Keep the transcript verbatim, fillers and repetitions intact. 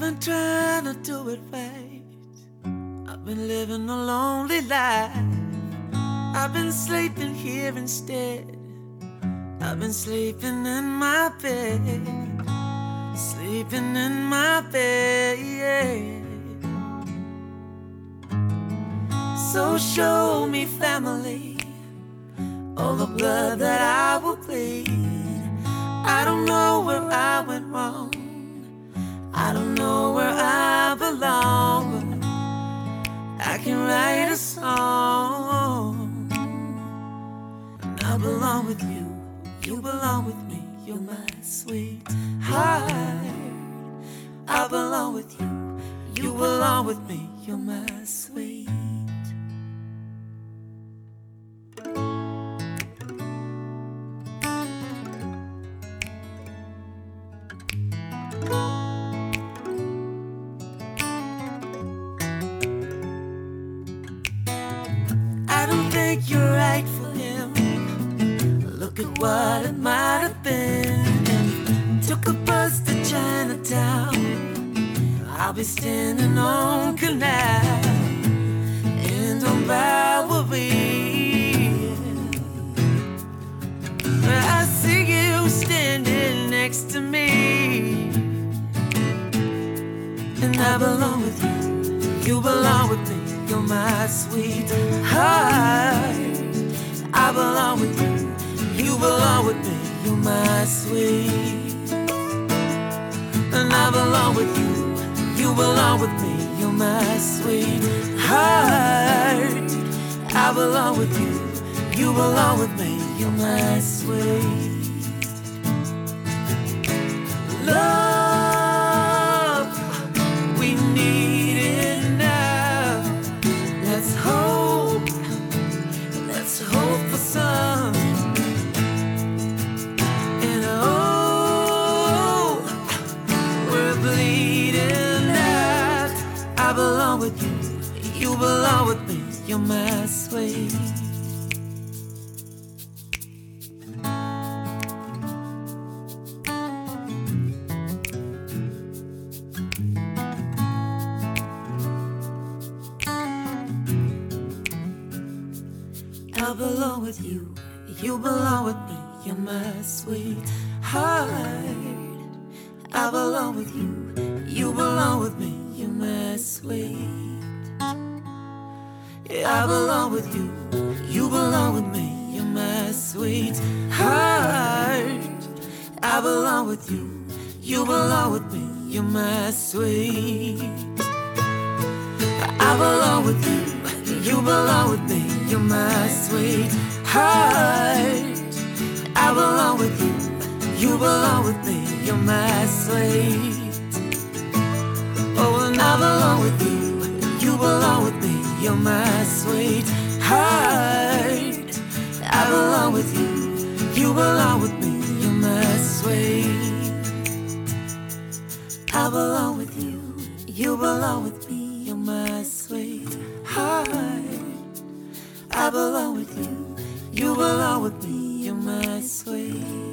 been trying to do it right. I've been living a lonely life. I've been sleeping here instead. I've been sleeping in my bed, sleeping in my bed, yeah. So show me, family, all the blood that I will bleed. I don't know where I went wrong, I don't know where I belong, but I can write a song. And I belong with you, you belong with me, you're my sweetheart. I belong with you, you belong with me, you're my sweet. I don't think you're right for him. Look at what it might have been. Took a bus to Chinatown, I'll be standing on Canal and on Bowery. I see you standing next to me, and I belong with you, you belong with me, you're my sweetheart. I belong with you, you belong with me, you're my sweet. And I belong with you, you belong with me, you're my sweetheart. I belong with you, you belong with me, you're my sweet. Love, we need it now. Let's hope, let's hope for some. And oh, we're bleeding out. I belong with you, you belong with me, you're my sweet. I belong with you, you belong with me, you're my sweetheart. I belong with you, you belong with me, you're my sweet. Yeah, I belong with you, you belong with me, you're my sweetheart. I belong with you, you belong with me, you're my sweet. I belong with you, you belong with me, you're my sweetheart. I belong with you, you belong with me, you're my sweet. Oh, and I belong with you, you belong with me, you're my sweetheart. I belong with you, you belong with me, you're my sweet. I belong with you, you belong with me, you're my sweetheart. I belong with you, you belong with me, you're my sweet.